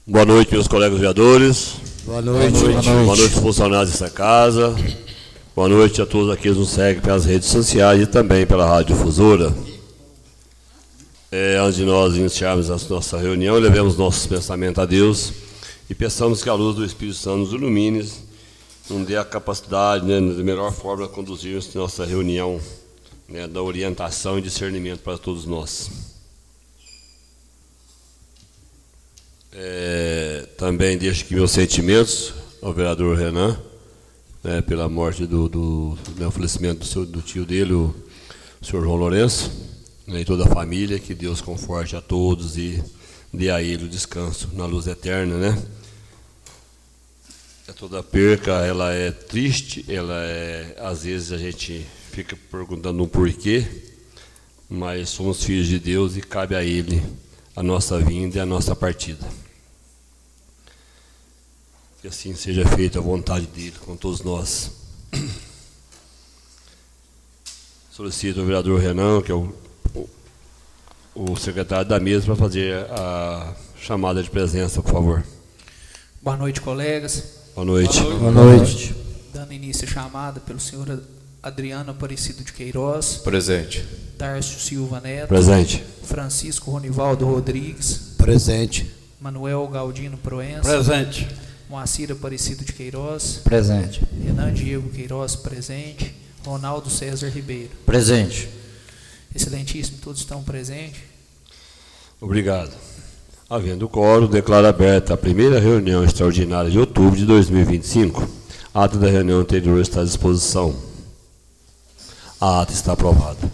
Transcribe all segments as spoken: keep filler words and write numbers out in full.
Boa noite, meus colegas vereadores. Boa noite. Boa noite, Boa noite. Boa noite funcionários dessa casa. Boa noite a todos aqueles que nos seguem pelas redes sociais e também pela Rádio Difusora. É, antes de nós iniciarmos a nossa reunião, levemos nossos pensamentos a Deus e peçamos que a luz do Espírito Santo nos ilumine, nos dê a capacidade, né, da melhor forma de conduzirmos nossa reunião, né, da orientação e discernimento para todos nós. É, também deixo aqui meus sentimentos ao vereador Renan, né, pela morte do, do, do falecimento do, seu, do tio dele, o, o senhor João Lourenço, né, e toda a família. Que Deus conforte a todos e dê a ele o descanso na luz eterna, né? Toda perca, ela é triste, ela é, às vezes a gente fica perguntando um porquê, mas somos filhos de Deus e cabe a Ele a nossa vinda e a nossa partida. Que assim seja feita a vontade dEle com todos nós. Solicito ao vereador Renan, que é o, o, o secretário da mesa, para fazer a chamada de presença, por favor. Boa noite, colegas. Boa noite. Boa noite. Dando início à chamada pelo senhor Adriano Aparecido de Queiroz. Presente. Tárcio Silva Neto. Presente. Francisco Ronivaldo Rodrigues. Presente. Manuel Galdino Proença. Presente. Moacir Aparecido de Queiroz. Presente. Renan Diego Queiroz, presente. Ronaldo César Ribeiro. Presente. Excelentíssimo, todos estão presentes. Obrigado. Havendo quórum, declaro aberta a primeira reunião extraordinária de outubro de dois mil e vinte e cinco. A ata da reunião anterior está à disposição. A ata está aprovada.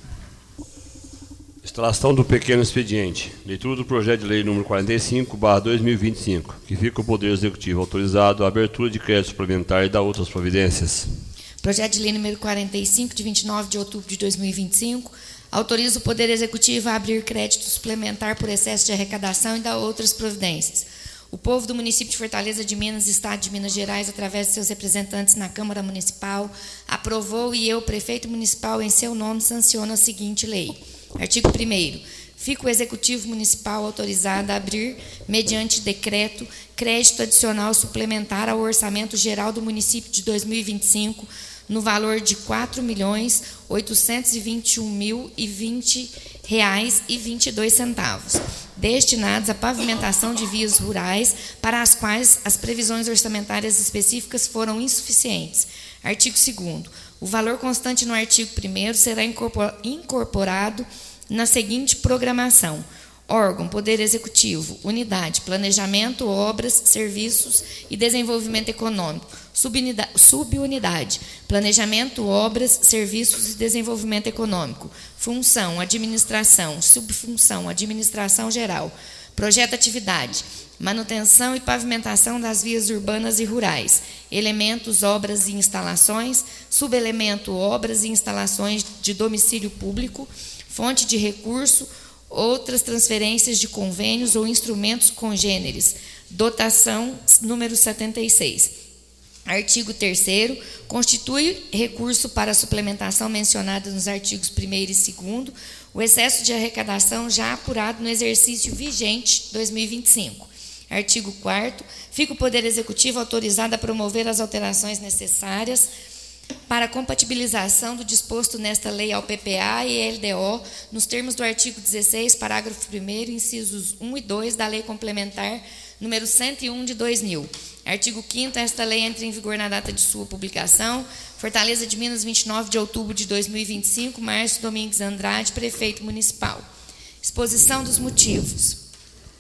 Instalação do pequeno expediente. Leitura do projeto de lei número quarenta e cinco barra dois mil e vinte e cinco, que fica o Poder Executivo autorizado à abertura de crédito suplementar e da outras providências. Projeto de lei número quarenta e cinco, de vinte e nove de outubro de dois mil e vinte e cinco, autoriza o Poder Executivo a abrir crédito suplementar por excesso de arrecadação e dar outras providências. O povo do município de Fortaleza de Minas, Estado de Minas Gerais, através de seus representantes na Câmara Municipal, aprovou e eu, prefeito municipal, em seu nome, sanciono a seguinte lei. Artigo primeiro. Fica o Executivo Municipal autorizado a abrir, mediante decreto, crédito adicional suplementar ao Orçamento Geral do município de dois mil e vinte e cinco, no valor de quatro milhões oitocentos e vinte e um mil e vinte reais e vinte e dois centavos, destinados à pavimentação de vias rurais, para as quais as previsões orçamentárias específicas foram insuficientes. Artigo segundo. O valor constante no artigo primeiro será incorporado na seguinte programação: órgão, Poder Executivo, unidade, Planejamento, Obras, Serviços e Desenvolvimento Econômico. Subunidade, subunidade, Planejamento, Obras, Serviços e Desenvolvimento Econômico. Função, Administração. Subfunção, Administração Geral. Projeto atividade, manutenção e pavimentação das vias urbanas e rurais. Elementos, obras e instalações. Subelemento, obras e instalações de domicílio público. Fonte de recurso, outras transferências de convênios ou instrumentos congêneres. Dotação número setenta e seis. Artigo terceiro. Constitui recurso para a suplementação mencionada nos artigos primeiro e segundo o excesso de arrecadação já apurado no exercício vigente dois mil e vinte e cinco. Artigo quarto. Fica o Poder Executivo autorizado a promover as alterações necessárias para a compatibilização do disposto nesta lei ao P P A e L D O, nos termos do artigo dezesseis, parágrafo primeiro, incisos um e dois da Lei Complementar número cento e um de dois mil. Artigo quinto. Esta lei entra em vigor na data de sua publicação. Fortaleza de Minas, vinte e nove de outubro de dois mil e vinte e cinco. Márcio Domingues Andrade, prefeito municipal. Exposição dos motivos.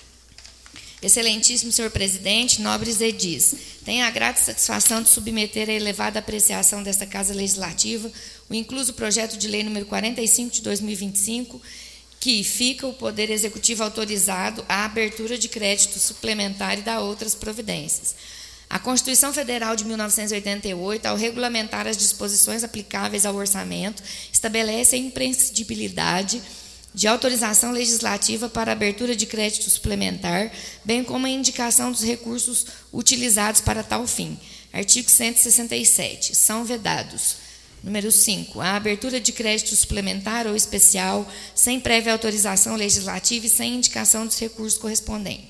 Excelentíssimo senhor presidente, nobres edis, tenho a grata satisfação de submeter à elevada apreciação desta Casa Legislativa o incluso projeto de lei número quarenta e cinco de dois mil e vinte e cinco, que fica o Poder Executivo autorizado à abertura de crédito suplementar e da outras providências. A Constituição Federal de mil novecentos e oitenta e oito, ao regulamentar as disposições aplicáveis ao orçamento, estabelece a imprescindibilidade de autorização legislativa para abertura de crédito suplementar, bem como a indicação dos recursos utilizados para tal fim. Artigo cento e sessenta e sete. São vedados: número cinco. A abertura de crédito suplementar ou especial sem prévia autorização legislativa e sem indicação dos recursos correspondentes.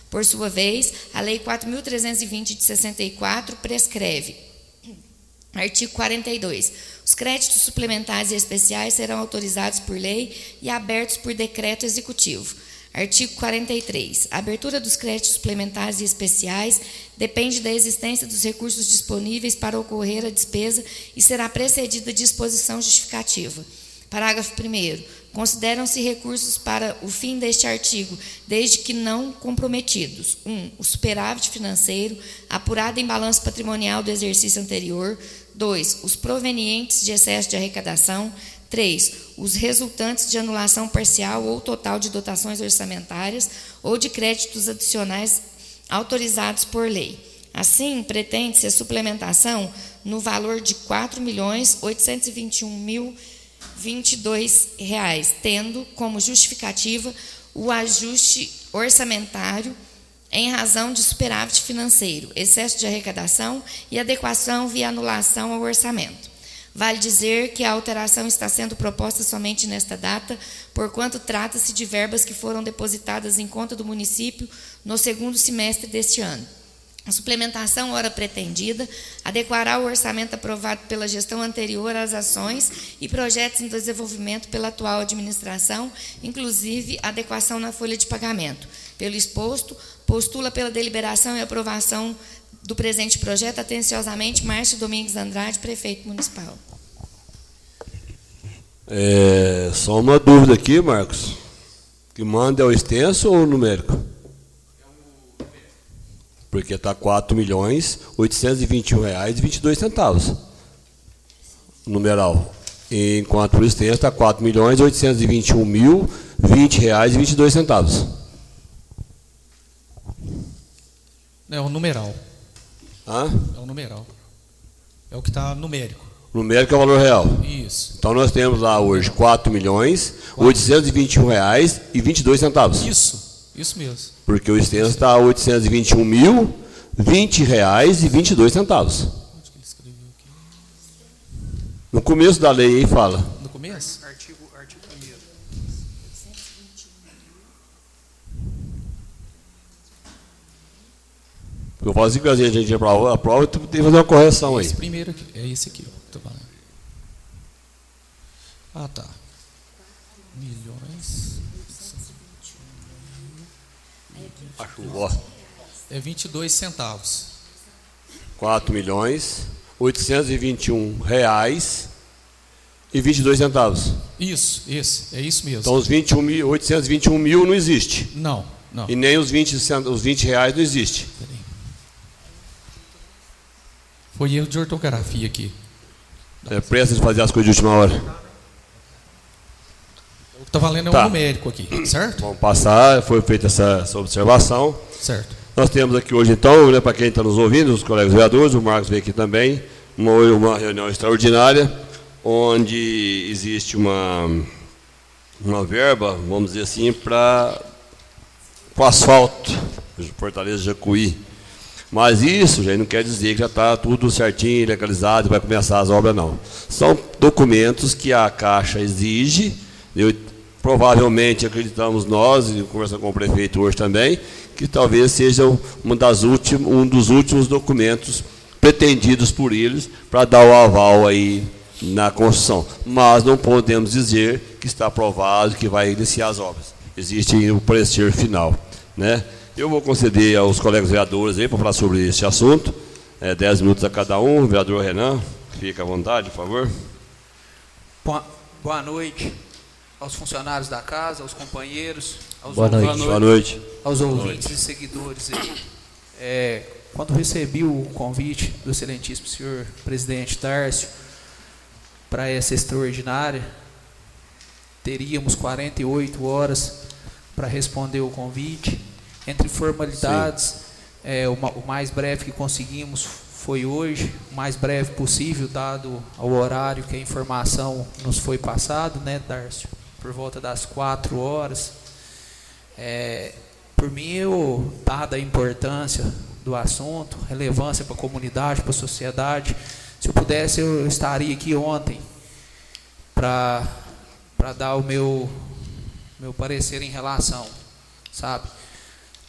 Por sua vez, a Lei quatro mil trezentos e vinte de sessenta e quatro prescreve. Artigo quarenta e dois. Os créditos suplementares e especiais serão autorizados por lei e abertos por decreto executivo. Artigo quarenta e três. A abertura dos créditos suplementares e especiais depende da existência dos recursos disponíveis para ocorrer a despesa e será precedida de disposição justificativa. Parágrafo primeiro. Consideram-se recursos para o fim deste artigo, desde que não comprometidos: um. O superávit financeiro, apurado em balanço patrimonial do exercício anterior. dois. Os provenientes de excesso de arrecadação. três. Os resultantes de anulação parcial ou total de dotações orçamentárias ou de créditos adicionais autorizados por lei. Assim, pretende-se a suplementação no valor de quatro milhões oitocentos e vinte e um mil e vinte e dois reais, tendo como justificativa o ajuste orçamentário em razão de superávit financeiro, excesso de arrecadação e adequação via anulação ao orçamento. Vale dizer que a alteração está sendo proposta somente nesta data, porquanto trata-se de verbas que foram depositadas em conta do município no segundo semestre deste ano. A suplementação, ora pretendida, adequará o orçamento aprovado pela gestão anterior às ações e projetos em desenvolvimento pela atual administração, inclusive adequação na folha de pagamento. Pelo exposto, postula pela deliberação e aprovação do presente projeto, atenciosamente, Márcio Domingues Andrade, prefeito municipal. É, só uma dúvida aqui, Marcos. Que manda é o extenso ou o numérico? Porque está quatro milhões oitocentos e vinte e um reais e vinte e dois centavos. Numeral. Enquanto o extenso está quatro milhões oitocentos e vinte e um mil e vinte reais e vinte e dois centavos. É o numeral. Hã? É o numeral. É o que está numérico. Numérico é o valor real. Isso. Então nós temos lá hoje quatro milhões oitocentos e vinte e um reais e vinte e dois centavos. Isso. Isso mesmo. Porque o extenso está oitocentos e vinte e um mil e vinte reais e vinte e dois centavos. Onde que ele escreveu aqui? No começo da lei aí fala. No começo? Artigo, artigo primeiro. Eu falo assim que a gente aprova, a prova tem que fazer uma correção aí. Esse primeiro aqui. É esse aqui. Ó, tô falando. Ah, tá. Milhões. Acho ó. É vinte e dois centavos. quatro milhões oitocentos e vinte e um reais e vinte e dois centavos. Isso, isso. É isso mesmo. Então os vinte e um mil, oitocentos e vinte e um mil não existe. Não, não. E nem os vinte, os vinte reais não existe. Peraí. Foi erro de ortografia aqui. É pressa de fazer as coisas de última hora. O que está valendo é Tá. um numérico aqui, certo? Vamos passar, foi feita essa, essa observação. Certo. Nós temos aqui hoje, então, né, para quem está nos ouvindo, os colegas vereadores, o Marcos veio aqui também, uma, uma reunião extraordinária, onde existe uma, uma verba, vamos dizer assim, para o asfalto, Fortaleza Jacuí. Mas isso já não quer dizer que já está tudo certinho, legalizado, vai começar as obras, não. São documentos que a Caixa exige, eu, provavelmente acreditamos nós, e conversando com o prefeito hoje também, que talvez seja uma das últimos, um dos últimos documentos pretendidos por eles para dar o aval aí na construção. Mas não podemos dizer que está aprovado, que vai iniciar as obras. Existe o parecer final, né? Eu vou conceder aos colegas vereadores aí para falar sobre esse assunto. É, dez minutos a cada um. O vereador Renan, fica à vontade, por favor. Boa, boa noite aos funcionários da casa, aos companheiros, aos Boa noite. ouvintes, Boa noite. aos ouvintes e seguidores. aí. É, quando recebi o convite do excelentíssimo senhor presidente Tárcio para essa extraordinária, teríamos quarenta e oito horas para responder o convite. Entre formalidades, é, o, ma- o mais breve que conseguimos foi hoje, o mais breve possível, dado ao horário que a informação nos foi passada, né, Tárcio? Por volta das quatro horas. É, por mim, eu, dada a importância do assunto, relevância para a comunidade, para a sociedade, se eu pudesse, eu estaria aqui ontem para para dar o meu, meu parecer em relação, sabe?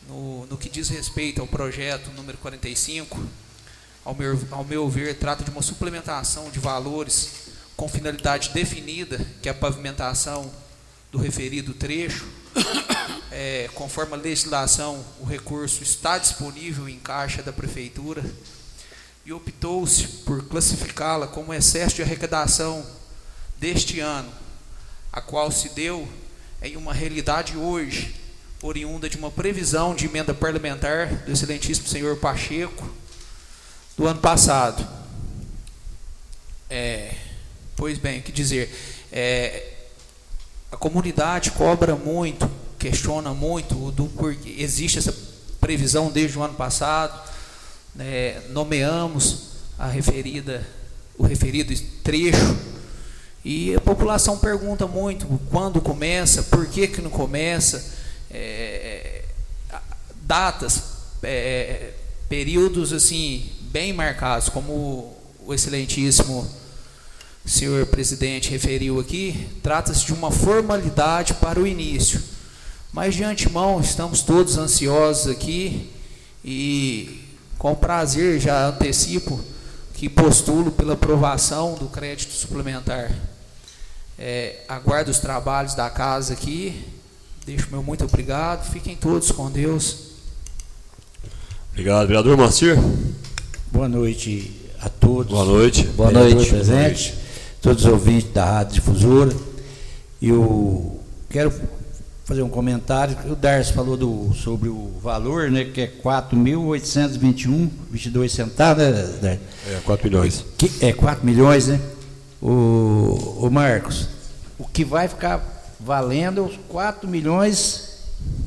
no, no que diz respeito ao projeto número quarenta e cinco, ao meu, ao meu ver, trata de uma suplementação de valores com finalidade definida, que é a pavimentação do referido trecho. É, conforme a legislação, o recurso está disponível em caixa da Prefeitura e optou-se por classificá-la como excesso de arrecadação deste ano, a qual se deu em uma realidade hoje, oriunda de uma previsão de emenda parlamentar do excelentíssimo senhor Pacheco, do ano passado. É, pois bem, o que dizer? É, a comunidade cobra muito, questiona muito do porquê existe essa previsão desde o ano passado. Né, nomeamos a referida, o referido trecho, e a população pergunta muito quando começa, por que que não começa, é, datas, é, períodos assim bem marcados, como o excelentíssimo senhor presidente referiu aqui. Trata-se de uma formalidade para o início, mas de antemão estamos todos ansiosos aqui e com prazer já antecipo que postulo pela aprovação do crédito suplementar. É, aguardo os trabalhos da casa aqui, deixo meu muito obrigado, fiquem todos com Deus. Obrigado, vereador Moacir. Boa noite a todos. Boa noite. Boa noite, presente, todos os ouvintes da Rádio Difusora. Eu quero fazer um comentário. O Darcy falou do, sobre o valor, né, que é quatro mil oitocentos e vinte e um reais e vinte e dois centavos, né, Darcy? É, quatro milhões. Que, é, quatro milhões, né? O, o Marcos, o que vai ficar valendo é os quatro milhões...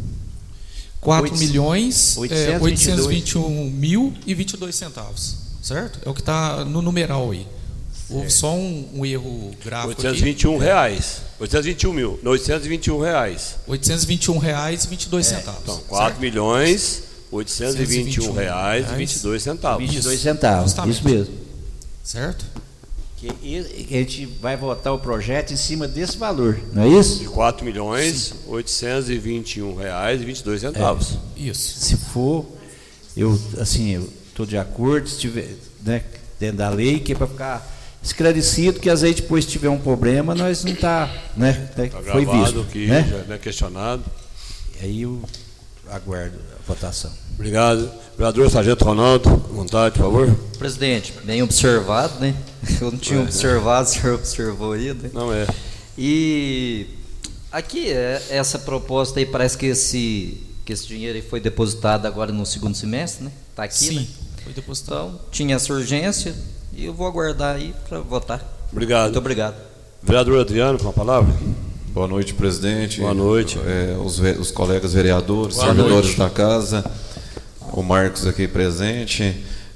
quatro milhões, oitocentos oitocentos e vinte e um mil e vinte e dois centavos, certo? É o que está no numeral aí. Houve só um, um erro gráfico oitocentos e vinte e um reais. oitocentos e vinte e um mil. Não, oitocentos e vinte e um reais. oitocentos e vinte e um reais e vinte e dois centavos. Então, quatro milhões, oitocentos e vinte e um reais e vinte e dois centavos. vinte e dois centavos, Justamente. isso mesmo. Certo? Que a gente vai votar o projeto em cima desse valor, não é isso? De quatro milhões, oitocentos e vinte e um reais e vinte e dois centavos. É, isso. Se for, eu, assim, eu estou de acordo, se tiver, né, dentro da lei, que é para ficar esclarecido, que às vezes depois se tiver um problema, nós não está, né, tá, Está foi gravado visto, aqui, né? já não é questionado. Aí eu aguardo a votação. Obrigado. Vereador Sargento Ronaldo, à vontade, por favor. Presidente, bem observado, né? Eu não tinha É, observado, o senhor observou aí, né? Não é. E aqui, é, essa proposta aí, parece que esse, que esse dinheiro aí foi depositado agora no segundo semestre, né? Está aqui, Sim, né? foi depositado. Então, tinha essa urgência e eu vou aguardar aí para votar. Obrigado. Muito obrigado. Vereador Adriano, com a palavra. Boa noite, presidente. Boa noite. É, os, ve- os colegas vereadores, Boa servidores noite. da casa, o Marcos aqui presente.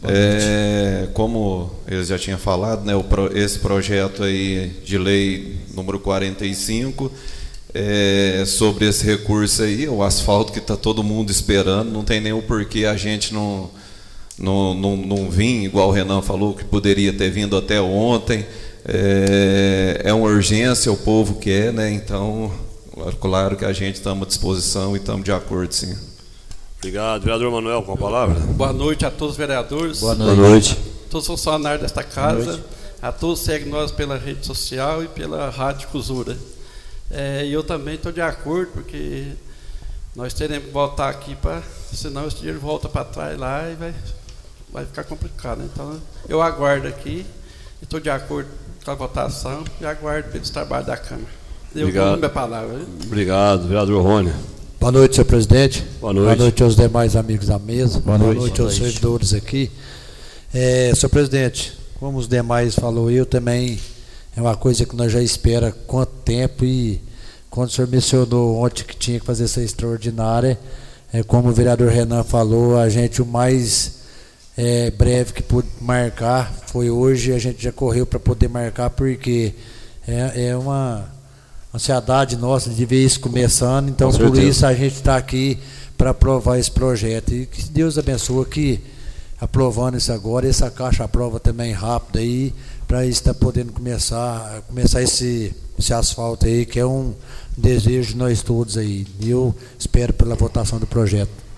É, como eles já tinham falado, né, o pro, esse projeto aí de lei número quarenta e cinco, é, sobre esse recurso aí, o asfalto que está todo mundo esperando, não tem nenhum porquê a gente não, não, não, não vir, igual o Renan falou, que poderia ter vindo até ontem. É, é uma urgência, o povo quer, né? Então, claro que a gente estamos à disposição e estamos de acordo, sim. Obrigado. Vereador Manuel, com a palavra. Boa noite a todos os vereadores, Boa Boa noite. todos os funcionários desta casa, a todos que seguem nós pela rede social e pela Rádio Difusora. É, e eu também estou de acordo, porque nós teremos que voltar aqui, pra, senão esse dinheiro volta para trás lá e vai, vai ficar complicado. Então, eu aguardo aqui, estou de acordo com a votação e aguardo pelos trabalhos da Câmara. Eu Obrigado. dou minha palavra. Viu? Obrigado. Vereador Rony. Boa noite, senhor presidente. Boa noite. Boa noite aos demais amigos da mesa. Boa noite. aos Boa noite. servidores aqui. É, senhor presidente, como os demais falou, eu também, é uma coisa que nós já espera quanto tempo, e quando o senhor mencionou ontem que tinha que fazer essa extraordinária, é, como o vereador Renan falou, a gente o mais é, breve que pôde marcar foi hoje, a gente já correu para poder marcar, porque é, é uma ansiedade nossa de ver isso começando, então Com por certeza. isso a gente está aqui para aprovar esse projeto, e que Deus abençoe que aprovando isso agora, essa caixa aprova também rápido aí, para estar podendo começar, começar esse, esse asfalto aí, que é um desejo de nós todos aí, e eu espero pela votação do projeto.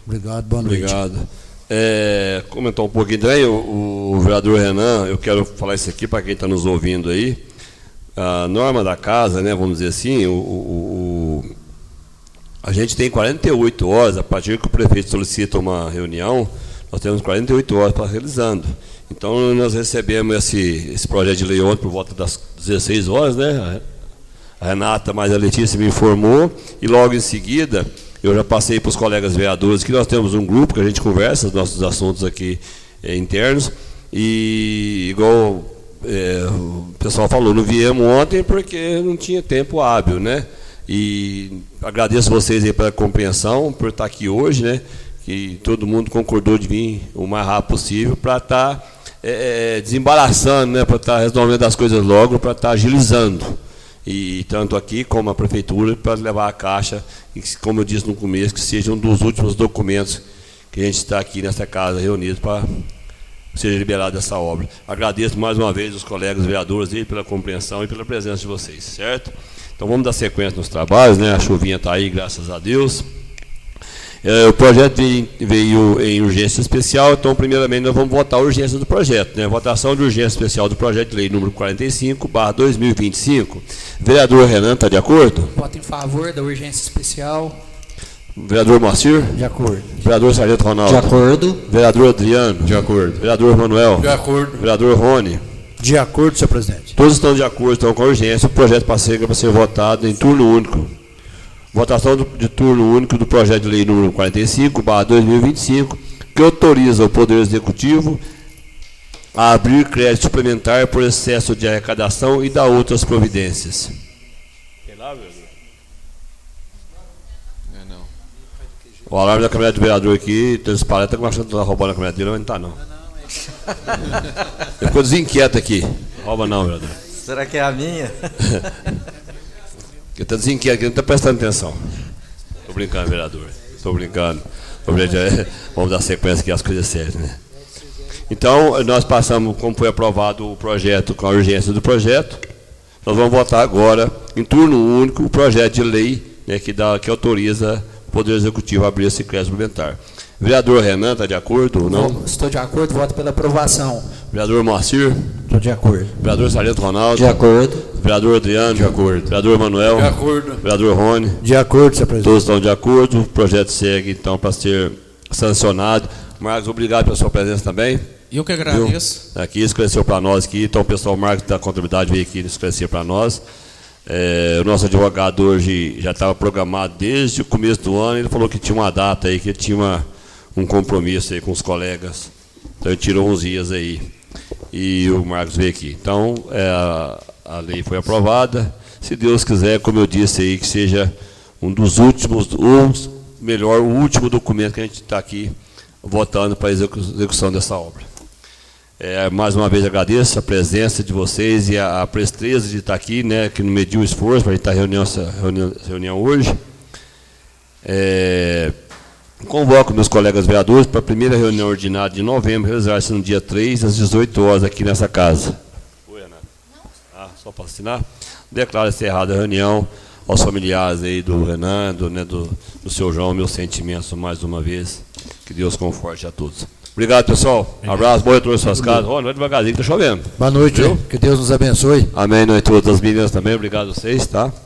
Obrigado, boa noite. Obrigado. É, comentar um pouquinho também, o, o vereador Renan, eu quero falar isso aqui para quem está nos ouvindo aí. A norma da casa, né, vamos dizer assim, o, o, o, a gente tem quarenta e oito horas, a partir que o prefeito solicita uma reunião, nós temos quarenta e oito horas para realizando. Então, nós recebemos esse, esse projeto de lei ontem por volta das dezesseis horas, né? A Renata, mais a Letícia me informou, e logo em seguida, eu já passei para os colegas vereadores que nós temos um grupo que a gente conversa os nossos assuntos aqui é, internos, e igual é, o pessoal falou, não viemos ontem porque não tinha tempo hábil, né? E agradeço vocês aí pela compreensão, por estar aqui hoje, né? Que todo mundo concordou de vir o mais rápido possível para estar tá, é, desembaraçando, né? Para estar tá resolvendo as coisas logo, para estar tá agilizando. E tanto aqui como a prefeitura, para levar a caixa, e como eu disse no começo, que seja um dos últimos documentos que a gente está aqui nessa casa reunido para seja liberada essa obra. Agradeço mais uma vez os colegas vereadores aí pela compreensão e pela presença de vocês, certo? Então vamos dar sequência nos trabalhos, né? A chuvinha está aí, graças a Deus. É, o projeto veio, veio em urgência especial, então primeiramente nós vamos votar a urgência do projeto, né? Votação de urgência especial do projeto de lei número quarenta e cinco, barra dois mil e vinte e cinco. Vereador Renan, está de acordo? Voto em favor da urgência especial. Vereador Moacir? De acordo. Vereador Sargento Ronaldo? De acordo. Vereador Adriano? De acordo. Vereador Manuel? De acordo. Vereador Rony? De acordo, senhor presidente. Todos estão de acordo, então, com a urgência. O projeto passa para ser votado em turno único. Votação do, de turno único do projeto de lei número quarenta e cinco, barra dois mil e vinte e cinco, que autoriza o Poder Executivo a abrir crédito suplementar por excesso de arrecadação e dar outras providências. Tem lá, vereador? É, não. O alarme da caminhonete do vereador aqui, tem parece que está achando que está roubando a caminhonete dele, mas não está, não. Ele ficou desinquieto aqui. Rouba não, vereador. Será que é a minha? Ele está desinquieto, ele não está prestando atenção. Estou brincando, vereador. Estou brincando. Vamos dar sequência aqui às coisas sérias, né? Então, nós passamos, como foi aprovado o projeto, com a urgência do projeto, nós vamos votar agora, em turno único, o projeto de lei, né, que, dá, que autoriza o Poder Executivo a abrir esse crédito suplementar. Vereador Renan, está de acordo ou não? Estou de acordo, voto pela aprovação. Vereador Moacir? Estou de acordo. Vereador Sargento Ronaldo? De acordo. Vereador Adriano? De acordo. Vereador Manuel? De acordo. Vereador Rony? De acordo, senhor presidente. Todos estão de acordo, o projeto segue então para ser sancionado. Marcos, obrigado pela sua presença também. Eu que agradeço. Viu? Aqui esclareceu para nós aqui, então o pessoal Marcos da contabilidade veio aqui esclarecer para nós. É, o nosso advogado hoje já estava programado desde o começo do ano, ele falou que tinha uma data aí, que ele tinha uma, um compromisso aí com os colegas. Então ele tirou uns dias aí. E o Marcos veio aqui. Então, é, a, a lei foi aprovada. Se Deus quiser, como eu disse aí, que seja um dos últimos, ou melhor, o último documento que a gente está aqui votando para a execução dessa obra. É, mais uma vez agradeço a presença de vocês e a, a presteza de estar aqui, né, que não mediu o esforço para a gente estar reunião, essa reunião, essa reunião hoje. É, convoco meus colegas vereadores para a primeira reunião ordinária de novembro, realizar-se no dia três, às dezoito horas, aqui nessa casa. Oi, Ana. Ah, só para assinar. Declaro encerrada a reunião. Aos familiares aí do Renan, do, né, do, do seu João, meus sentimentos mais uma vez. Que Deus conforte a todos. Obrigado, pessoal. Um abraço, boa noite às suas casas. Ó, oh, não é devagarzinho que está chovendo. Boa noite, viu? Que Deus nos abençoe. Amém, noite a todas as meninas também. Obrigado a vocês, tá?